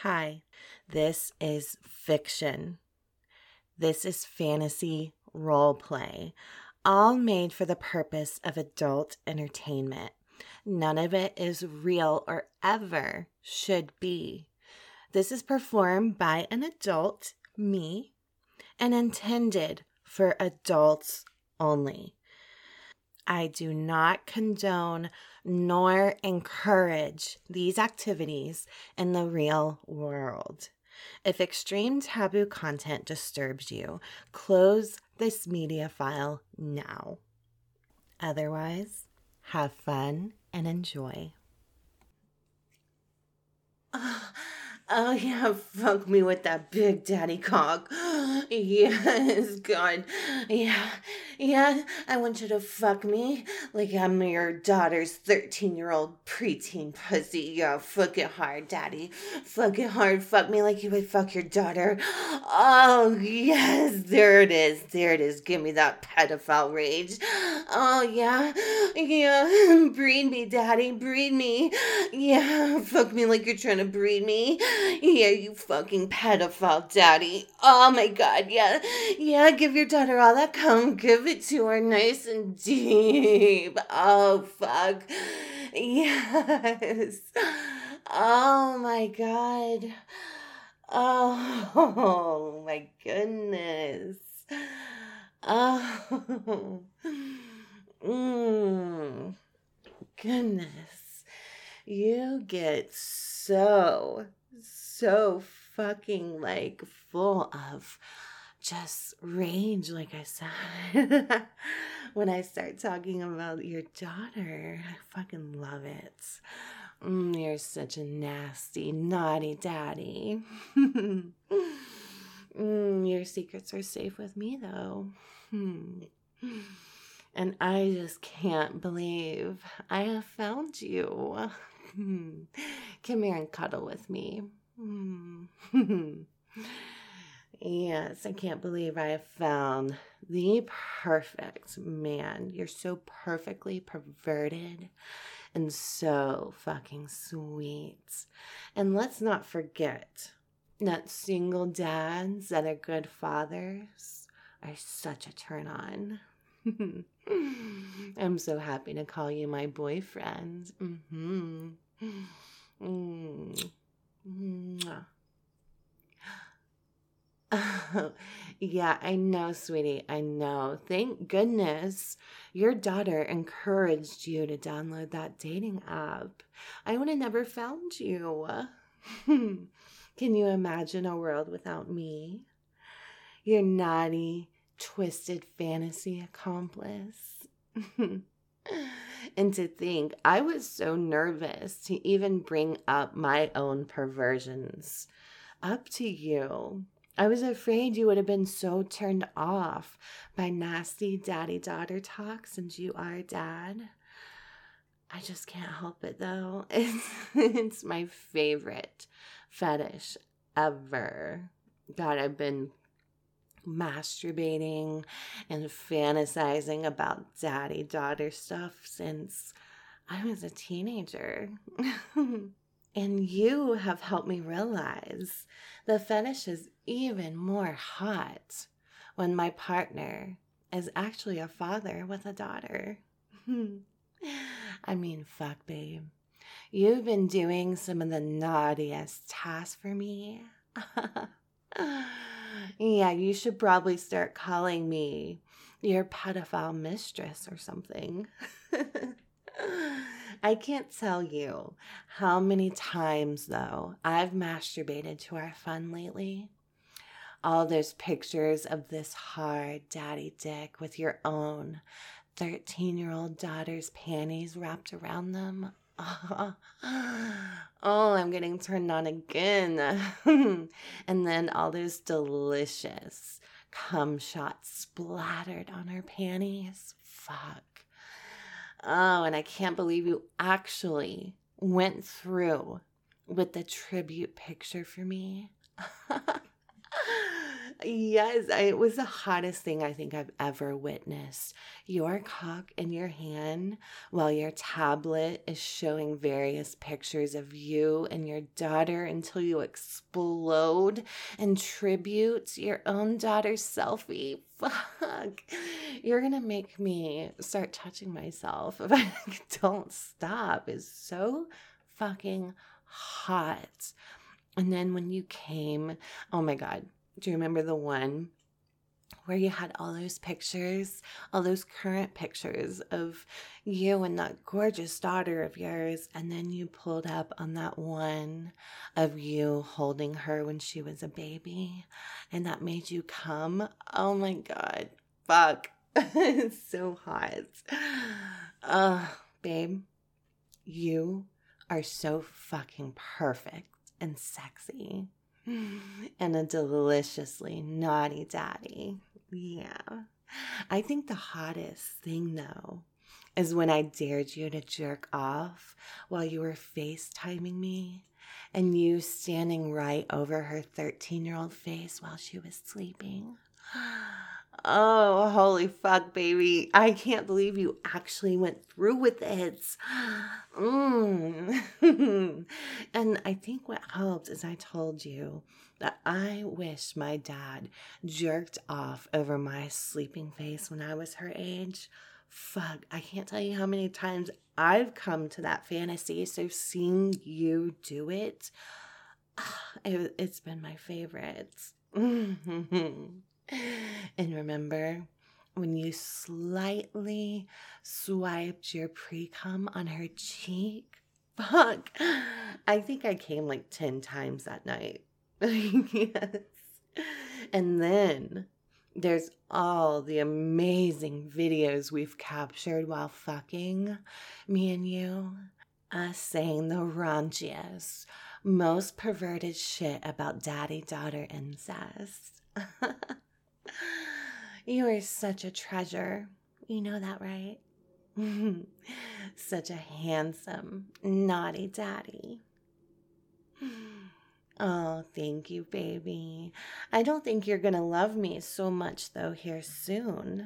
Hi, this is fiction. This is fantasy role play, all made for the purpose of adult entertainment. None of it is real or ever should be. This is performed by an adult, me, and intended for adults only. I do not condone nor encourage these activities in the real world. If extreme taboo content disturbs you, close this media file now. Otherwise, have fun and enjoy. Oh yeah, fuck me with that big daddy cock. Yes, God. Yeah, I want you to fuck me like I'm your daughter's 13-year-old preteen pussy. Yeah, fuck it hard, daddy. Fuck it hard. Fuck me like you would fuck your daughter. Oh, yes, there it is. Give me that pedophile rage. Oh, yeah. Breed me, daddy. Breed me. Yeah, fuck me like you're trying to breed me. Yeah, you fucking pedophile daddy. Oh my God, yeah. Yeah, give your daughter all that cum. Give it to her nice and deep. Oh, fuck. Yes. Oh my God. Oh my goodness. Oh. Goodness. You get so fucking like full of just rage, like I said. When I start talking about your daughter, I fucking love it. You're such a nasty, naughty daddy. Your secrets are safe with me, though. And I just can't believe I have found you. Come here and cuddle with me. Yes, I can't believe I have found the perfect man. You're so perfectly perverted and so fucking sweet. And let's not forget that single dads that are good fathers are such a turn on. I'm so happy to call you my boyfriend. Yeah, I know, sweetie. I know. Thank goodness your daughter encouraged you to download that dating app. I would have never found you. Can you imagine a world without me? Your naughty, twisted fantasy accomplice. And to think, I was so nervous to even bring up my own perversions up to you. I was afraid you would have been so turned off by nasty daddy-daughter talk since you are dad. I just can't help it, though. It's my favorite fetish ever. God, I've been masturbating and fantasizing about daddy-daughter stuff since I was a teenager. And you have helped me realize the fetish is even more hot when my partner is actually a father with a daughter. I mean, fuck, babe. You've been doing some of the naughtiest tasks for me. Yeah, you should probably start calling me your pedophile mistress or something. I can't tell you how many times, though, I've masturbated to our fun lately. All those pictures of this hard daddy dick with your own 13-year-old daughter's panties wrapped around them. Oh, I'm getting turned on again. And then all those delicious cum shots splattered on her panties. Fuck. Oh, and I can't believe you actually went through with the tribute picture for me. Yes, it was the hottest thing I think I've ever witnessed. Your cock in your hand while your tablet is showing various pictures of you and your daughter until you explode and tribute your own daughter's selfie. Fuck. You're gonna make me start touching myself if I don't stop. It's so fucking hot. And then when you came, oh my God. Do you remember the one where you had all those pictures, all those current pictures of you and that gorgeous daughter of yours, and then you pulled up on that one of you holding her when she was a baby, and that made you come? Oh my God. Fuck. It's so hot. Babe, you are so fucking perfect and sexy. And a deliciously naughty daddy. Yeah. I think the hottest thing, though, is when I dared you to jerk off while you were FaceTiming me and you standing right over her 13-year-old face while she was sleeping. Oh, holy fuck, baby. I can't believe you actually went through with it. And I think what helped is I told you that I wish my dad jerked off over my sleeping face when I was her age. Fuck, I can't tell you how many times I've come to that fantasy. So seeing you do it, it's been my favorite. And remember when you slightly swiped your pre-cum on her cheek? Fuck. I think I came like 10 times that night. Yes. And then there's all the amazing videos we've captured while fucking, me and you, us saying the raunchiest, most perverted shit about daddy-daughter incest. You are such a treasure. You know that, right? Such a handsome, naughty daddy. Oh, thank you, baby. I don't think you're gonna love me so much, though, here soon.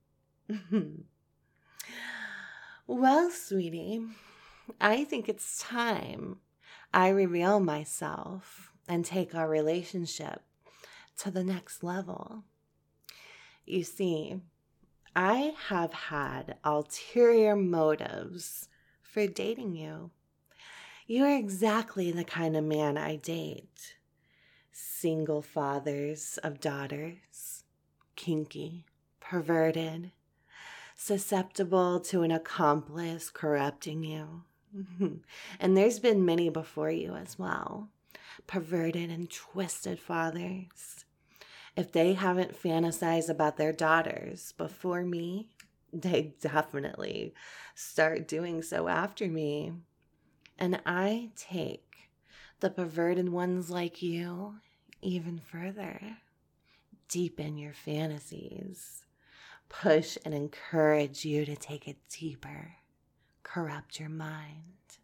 Well, sweetie, I think it's time I reveal myself and take our relationship to the next level. You see, I have had ulterior motives for dating you. You are exactly the kind of man I date. Single fathers of daughters, kinky, perverted, susceptible to an accomplice corrupting you. And there's been many before you as well. Perverted and twisted fathers. If they haven't fantasized about their daughters before me, they definitely start doing so after me. And I take the perverted ones like you even further. Deepen your fantasies. Push and encourage you to take it deeper. Corrupt your mind.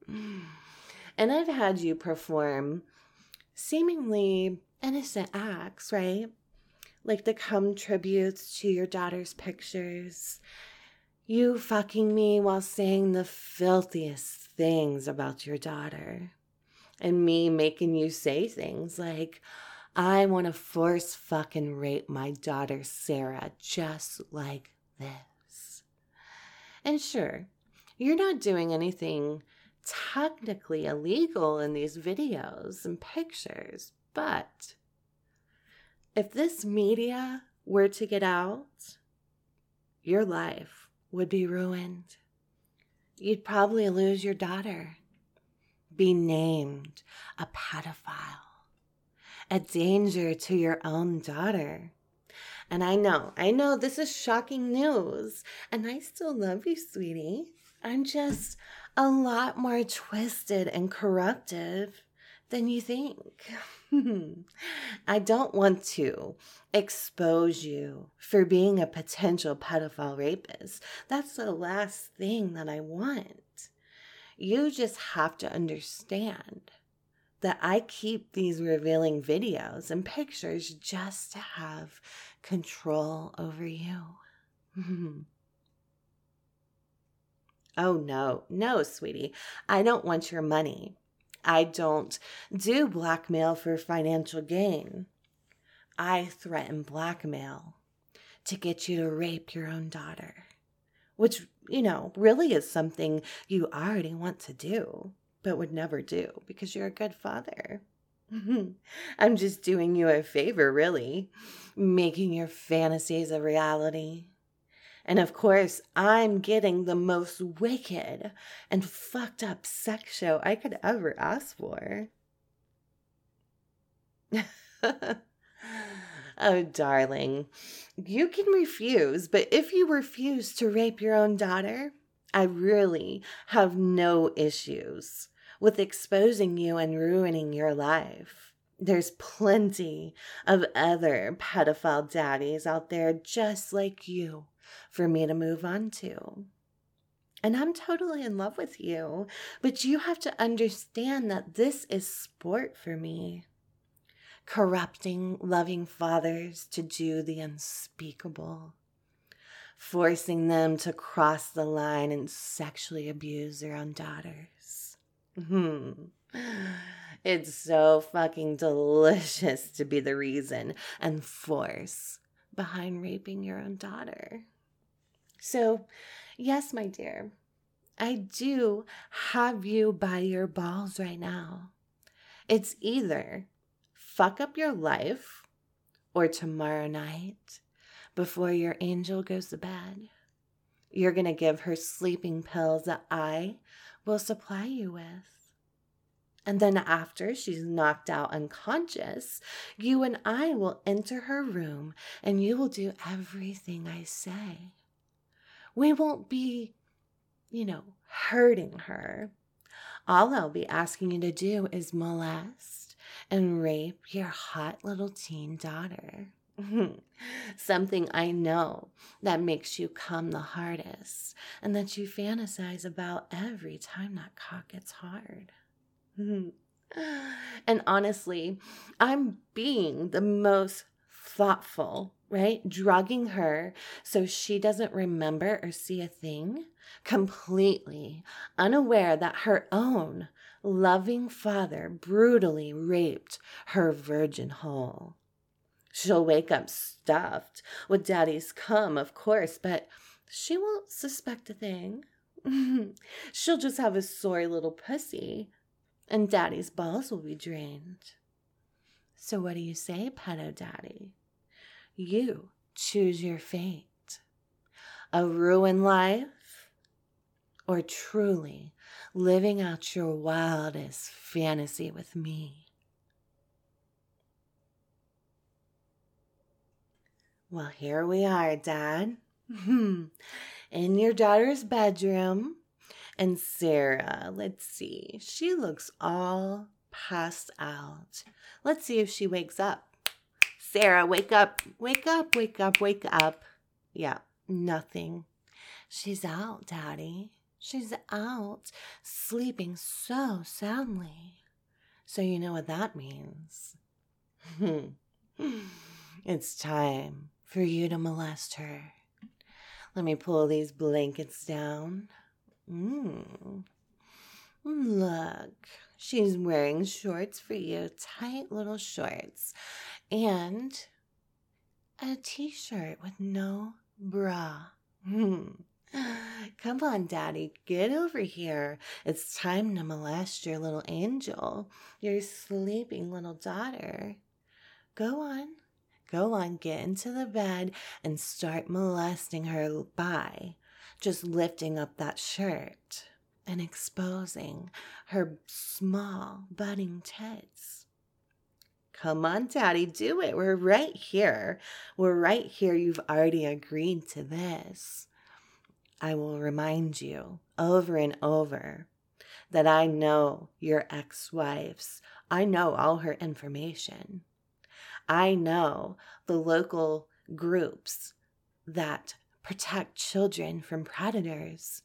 And I've had you perform seemingly innocent acts, right? Like the cum tributes to your daughter's pictures. You fucking me while saying the filthiest things about your daughter. And me making you say things like, I want to force fucking rape my daughter Sarah just like this. And sure, you're not doing anything technically illegal in these videos and pictures, but if this media were to get out, your life would be ruined. You'd probably lose your daughter, be named a pedophile, a danger to your own daughter. And I know this is shocking news, and I still love you, sweetie. I'm just a lot more twisted and corruptive than you think. I don't want to expose you for being a potential pedophile rapist. That's the last thing that I want. You just have to understand that I keep these revealing videos and pictures just to have control over you. Oh, no, sweetie. I don't want your money. I don't do blackmail for financial gain. I threaten blackmail to get you to rape your own daughter, which, really is something you already want to do, but would never do because you're a good father. I'm just doing you a favor, really, making your fantasies a reality. And of course, I'm getting the most wicked and fucked up sex show I could ever ask for. Oh, darling, you can refuse, but if you refuse to rape your own daughter, I really have no issues with exposing you and ruining your life. There's plenty of other pedophile daddies out there just like you for me to move on to. And I'm totally in love with you, but you have to understand that this is sport for me. Corrupting loving fathers to do the unspeakable, forcing them to cross the line and sexually abuse their own daughters. It's so fucking delicious to be the reason and force behind raping your own daughter. So, yes, my dear, I do have you by your balls right now. It's either fuck up your life or tomorrow night, before your angel goes to bed, you're going to give her sleeping pills that I will supply you with. And then after she's knocked out unconscious, you and I will enter her room and you will do everything I say. We won't be, hurting her. All I'll be asking you to do is molest and rape your hot little teen daughter. Something I know that makes you come the hardest and that you fantasize about every time that cock gets hard. And honestly, I'm being the most thoughtful, right? Drugging her so she doesn't remember or see a thing, completely unaware that her own loving father brutally raped her virgin whole. She'll wake up stuffed with daddy's cum, of course, but she won't suspect a thing. She'll just have a sore little pussy, and daddy's balls will be drained. So what do you say, pedo daddy? You choose your fate. A ruined life, or truly living out your wildest fantasy with me? Well, here we are, Dad. In your daughter's bedroom. And Sarah, let's see. She looks all passed out. Let's see if she wakes up. Sarah, wake up. Wake up, wake up, wake up. Yeah, nothing. She's out, Daddy. She's out, sleeping so soundly. So you know what that means. It's time for you to molest her. Let me pull these blankets down. Look, she's wearing shorts for you, tight little shorts, and a t-shirt with no bra. Come on, Daddy, get over here. It's time to molest your little angel, your sleeping little daughter. Go on, get into the bed and start molesting her by just lifting up that shirt and exposing her small budding tits. Come on, Daddy, do it. We're right here. You've already agreed to this. I will remind you over and over that I know your ex-wife's. I know all her information. I know the local groups that protect children from predators.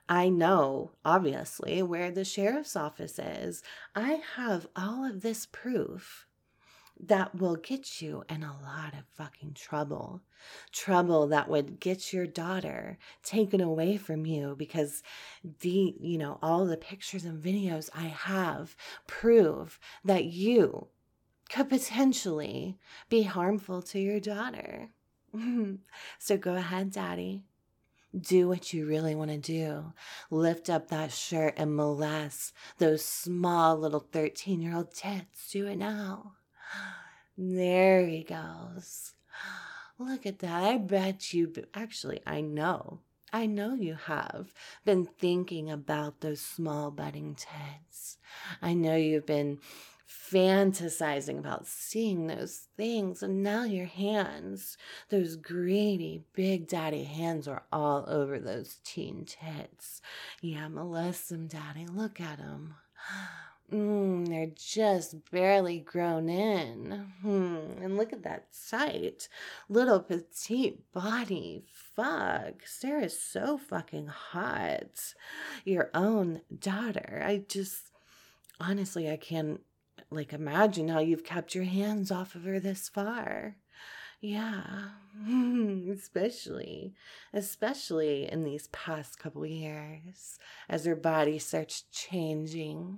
I know, obviously, where the sheriff's office is. I have all of this proof that will get you in a lot of fucking trouble. Trouble that would get your daughter taken away from you because all the pictures and videos I have prove that you could potentially be harmful to your daughter. So go ahead, Daddy. Do what you really want to do. Lift up that shirt and molest those small little 13-year-old tits. Do it now. There he goes. Look at that. I bet you, actually, I know you have been thinking about those small budding tits. I know you've been fantasizing about seeing those things, and now your hands, those greedy big daddy hands, are all over those teen tits. Yeah, molest them, Daddy. Look at them. They're just barely grown in. And look at that sight. Little petite body. Fuck. Sarah's so fucking hot. Your own daughter. Honestly, I can't imagine how you've kept your hands off of her this far. Yeah, especially in these past couple years as her body starts changing.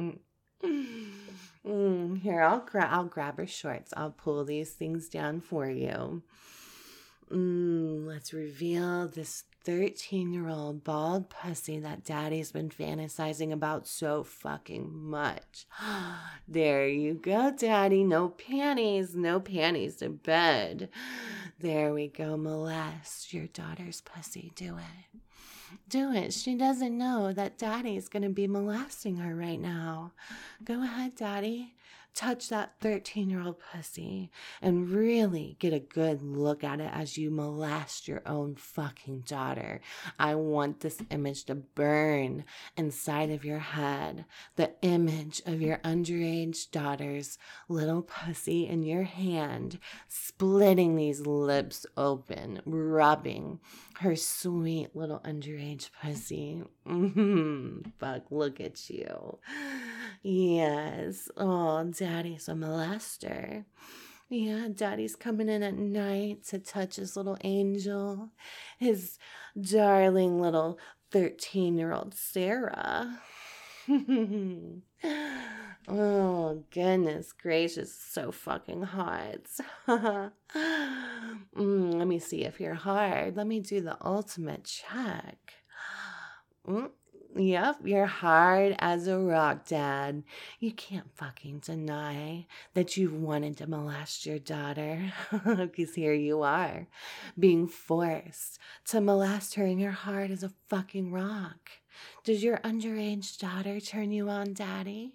Here, I'll grab her shorts. I'll pull these things down for you. Let's reveal this 13-year-old bald pussy that Daddy's been fantasizing about so fucking much. There you go, Daddy. No panties to bed. There we go. Molest your daughter's pussy. Do it. Do it. She doesn't know that Daddy's going to be molesting her right now. Go ahead, Daddy. Touch that 13-year-old pussy and really get a good look at it as you molest your own fucking daughter. I want this image to burn inside of your head. The image of your underage daughter's little pussy in your hand, splitting these lips open, rubbing her sweet little underage pussy. Fuck, look at you. Yes. Oh, Daddy's a molester. Yeah, Daddy's coming in at night to touch his little angel, his darling little 13-year-old Sarah. Oh, goodness gracious, so fucking hot. Let me see if you're hard. Let me do the ultimate check. Yep, you're hard as a rock, Dad. You can't fucking deny that you've wanted to molest your daughter. Because here you are, being forced to molest her, and you're hard as a fucking rock. Does your underage daughter turn you on, Daddy?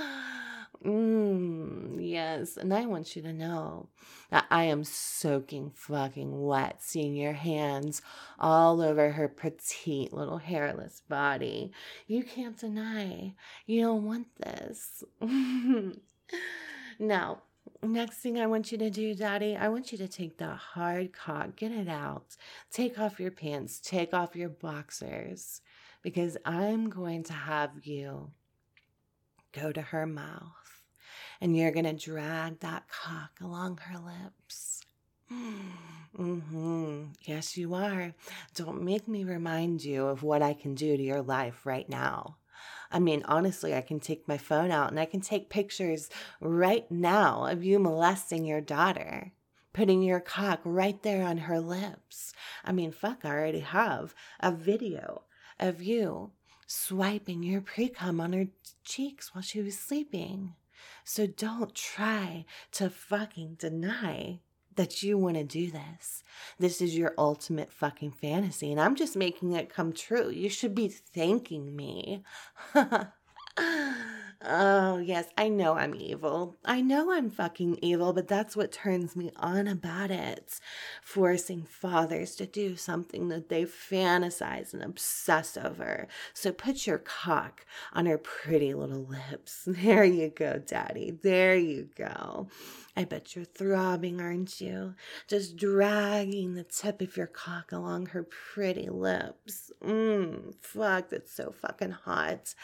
Yes, and I want you to know that I am soaking fucking wet seeing your hands all over her petite little hairless body. You can't deny you don't want this. Now, next thing I want you to do, Daddy, I want you to take that hard cock, get it out, take off your pants, take off your boxers, because I'm going to have you go to her mouth. And you're going to drag that cock along her lips. Yes, you are. Don't make me remind you of what I can do to your life right now. I mean, honestly, I can take my phone out and I can take pictures right now of you molesting your daughter, putting your cock right there on her lips. I mean, fuck, I already have a video of you swiping your pre-cum on her cheeks while she was sleeping. So don't try to fucking deny that you want to do this. This is your ultimate fucking fantasy, and I'm just making it come true. You should be thanking me. Oh, yes, I know I'm evil. I know I'm fucking evil, but that's what turns me on about it. Forcing fathers to do something that they fantasize and obsess over. So put your cock on her pretty little lips. There you go, Daddy. There you go. I bet you're throbbing, aren't you? Just dragging the tip of your cock along her pretty lips. Fuck, that's so fucking hot.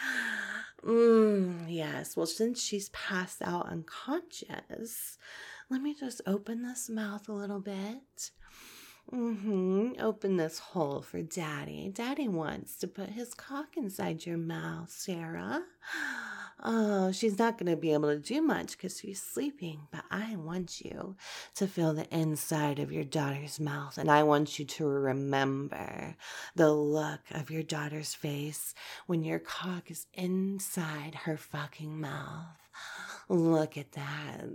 Yes. Well, since she's passed out unconscious, let me just open this mouth a little bit. Open this hole for Daddy. Daddy wants to put his cock inside your mouth, Sarah. Oh, she's not going to be able to do much because she's sleeping, but I want you to feel the inside of your daughter's mouth, and I want you to remember the look of your daughter's face when your cock is inside her fucking mouth. Look at that.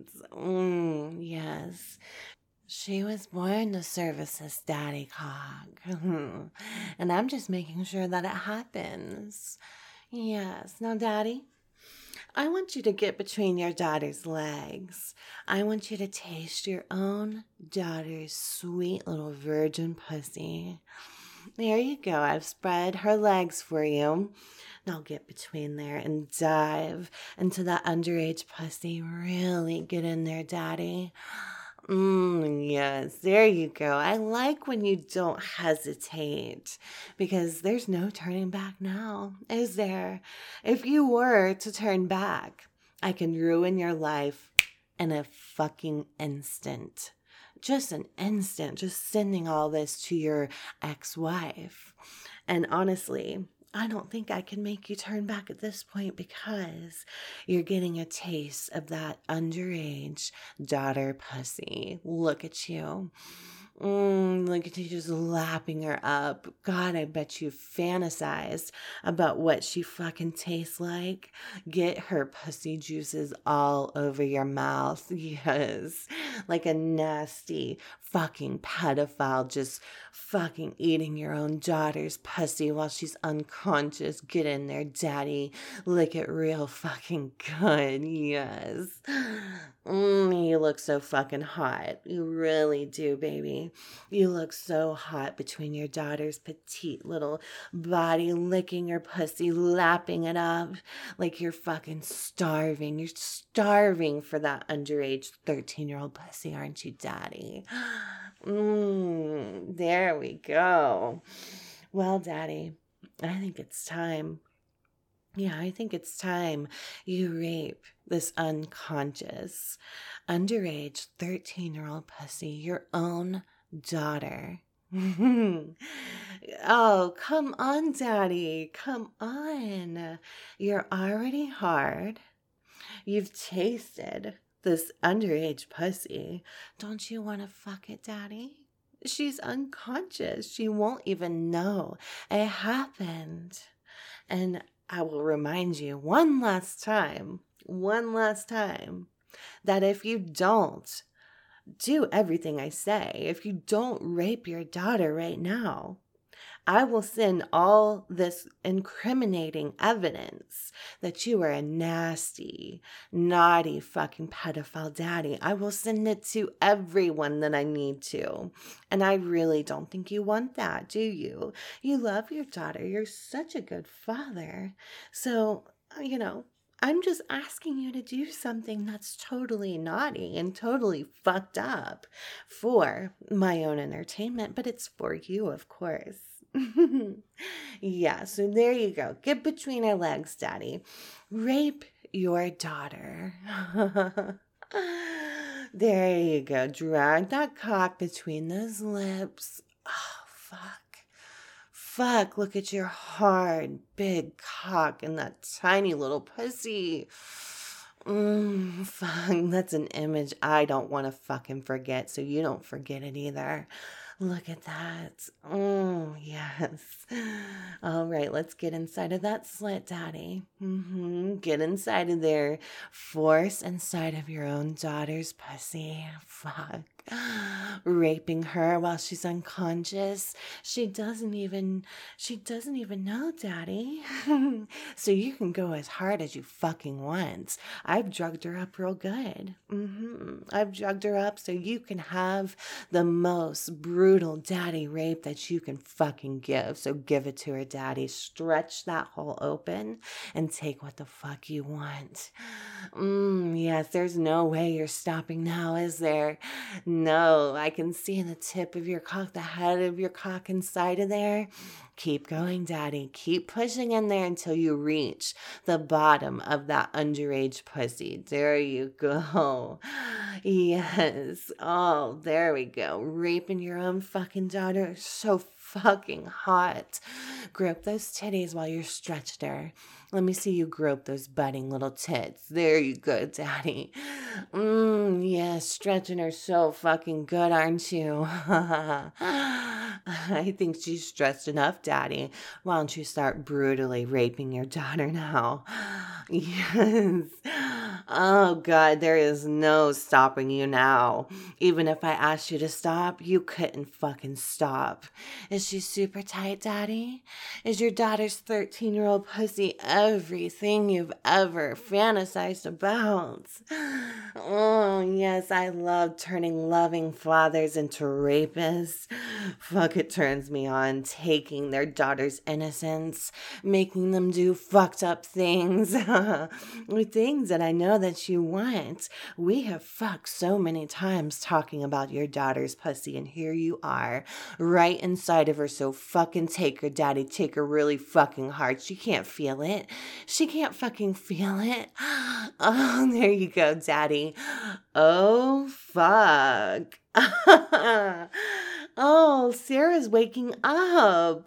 Yes. She was born to service this daddy cock. And I'm just making sure that it happens. Yes. Now, Daddy, I want you to get between your daughter's legs. I want you to taste your own daughter's sweet little virgin pussy. There you go. I've spread her legs for you. Now get between there and dive into that underage pussy. Really get in there, Daddy. Yes, there you go. I like when you don't hesitate because there's no turning back now, is there? If you were to turn back, I can ruin your life in a fucking instant. Just an instant, just sending all this to your ex-wife. And honestly, I don't think I can make you turn back at this point because you're getting a taste of that underage daughter pussy. Look at you. Look at you just lapping her up. God, I bet you fantasized about what she fucking tastes like. Get her pussy juices all over your mouth. Yes. Like a nasty fucking pedophile just fucking eating your own daughter's pussy while she's unconscious. Get in there, Daddy. Lick it real fucking good. Yes. You look so fucking hot. You really do, baby. You look so hot between your daughter's petite little body, licking her pussy, lapping it up like you're fucking starving. You're starving for that underage 13-year-old pussy, aren't you, Daddy? There we go. Well, Daddy, I think it's time. Yeah, I think it's time you rape this unconscious, underage 13-year-old pussy, your own daughter. Oh, come on, Daddy. Come on. You're already hard. You've tasted this underage pussy. Don't you want to fuck it, Daddy? She's unconscious. She won't even know it happened. And I will remind you one last time, that if you don't do everything I say, if you don't rape your daughter right now, I will send all this incriminating evidence that you are a nasty, naughty fucking pedophile daddy. I will send it to everyone that I need to. And I really don't think you want that, do you? You love your daughter. You're such a good father. So, I'm just asking you to do something that's totally naughty and totally fucked up for my own entertainment, but it's for you, of course. Yeah, so there you go. Get between our legs, Daddy. Rape your daughter. There you go. Drag that cock between those lips. Oh, fuck. Fuck, look at your hard, big cock and that tiny little pussy. Fuck, that's an image I don't want to fucking forget, so you don't forget it either. Look at that. Yes. All right, let's get inside of that slit, Daddy. Get inside of there. Force inside of your own daughter's pussy. Fuck. raping her while she's unconscious. She doesn't even know, Daddy. So you can go as hard as you fucking want. I've drugged her up real good. I've drugged her up so you can have the most brutal daddy rape that you can fucking give. So give it to her, Daddy. Stretch that hole open and take what the fuck you want. Yes, there's no way you're stopping now, is there? No, I can see the tip of your cock, the head of your cock inside of there. Keep going, Daddy. Keep pushing in there until you reach the bottom of that underage pussy. There you go. Yes. Oh, there we go. Raping your own fucking daughter. So fucking hot. Grip those titties while you're stretched her. Let me see you grope those budding little tits. There you go, Daddy. Yeah, stretching her so fucking good, aren't you? I think she's stretched enough, Daddy. Why don't you start brutally raping your daughter now? Yes. Oh, God, there is no stopping you now. Even if I asked you to stop, you couldn't fucking stop. Is she super tight, Daddy? Is your daughter's 13-year-old pussy everything you've ever fantasized about? Oh, yes, I love turning loving fathers into rapists. Fuck, it turns me on, taking their daughter's innocence, making them do fucked up things. Things that I know that you want. We have fucked so many times talking about your daughter's pussy, and here you are, right inside of her. So fucking take her, Daddy. Take her really fucking hard. She can't feel it. She can't fucking feel it. Oh, there you go, Daddy. Oh, fuck. Oh, Sarah's waking up.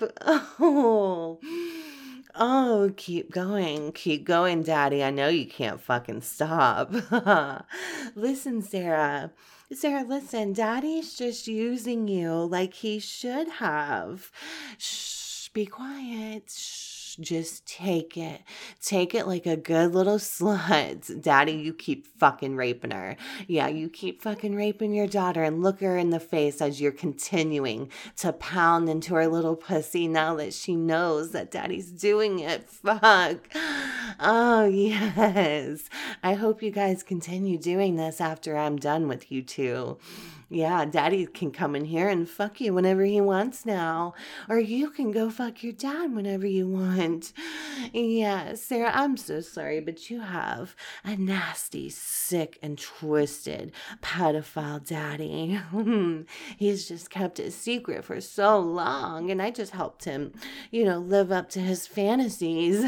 Oh, keep going, Daddy. I know you can't fucking stop. Listen, Sarah. Sarah, listen, Daddy's just using you like he should have. Shh, be quiet. Shh. Just take it. Take it like a good little slut. Daddy, you keep fucking raping her. Yeah, you keep fucking raping your daughter and look her in the face as you're continuing to pound into her little pussy now that she knows that Daddy's doing it. Fuck. Oh, yes. I hope you guys continue doing this after I'm done with you two. Yeah, Daddy can come in here and fuck you whenever he wants now. Or you can go fuck your dad whenever you want. Yeah, Sarah, I'm so sorry, but you have a nasty, sick, and twisted pedophile daddy. He's just kept it secret for so long, and I just helped him, live up to his fantasies.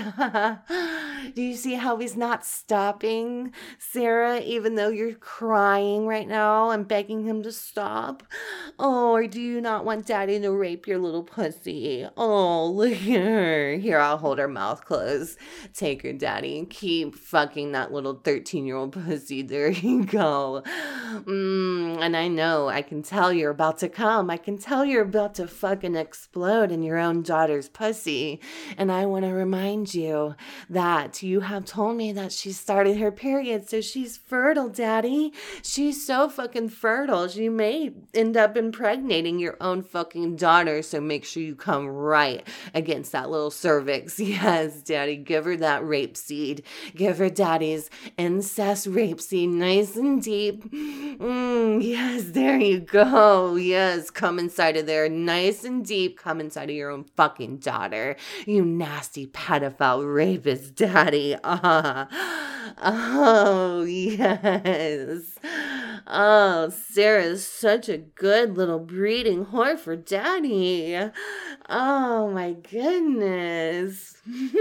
Do you see how he's not stopping, Sarah, even though you're crying right now and begging him to stop? Oh, or do you not want Daddy to rape your little pussy? Oh, look at her. Here, I'll hold her mouth closed. Take her, Daddy, and keep fucking that little 13-year-old pussy. There you go. And I know, I can tell you're about to come. I can tell you're about to fucking explode in your own daughter's pussy. And I want to remind you that you have told me that she started her period, so she's fertile, Daddy. She's so fucking fertile. She may end up impregnating your own fucking daughter, so make sure you come right against that little cervix. Yes, Daddy, give her that rape seed. Give her Daddy's incest rape seed, nice and deep. Yes, there you go. Yes, come inside of there, nice and deep. Come inside of your own fucking daughter. You nasty pedophile rapist, Daddy. Oh, yes. Oh, Sarah's such a good little breeding whore for Daddy. Oh, my goodness.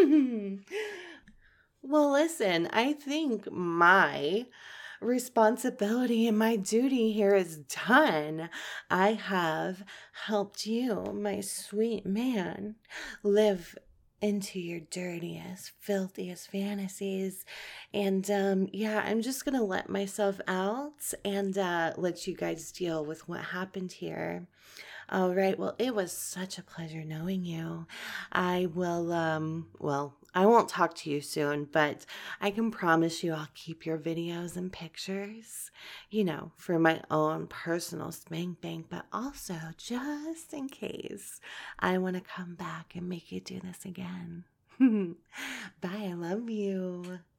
Well, listen, I think my responsibility and my duty here is done. I have helped you, my sweet man, live into your dirtiest, filthiest fantasies. And I'm just gonna let myself out and let you guys deal with what happened here. All right, well, it was such a pleasure knowing you. I will I won't talk to you soon, but I can promise you I'll keep your videos and pictures, for my own personal spank bank, but also just in case I want to come back and make you do this again. Bye, I love you.